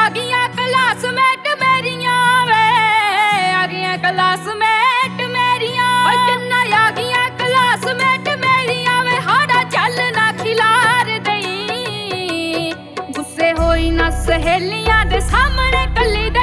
आ गईयां classmate मेरियां वे आ गईयां classmate मेरियां चन्ना आ गईयां क्लासमेट मेरियां वे हाड़ा चल ना खिलार दई गुस्से होई ना सहेलियां दे सामने कल्ली दे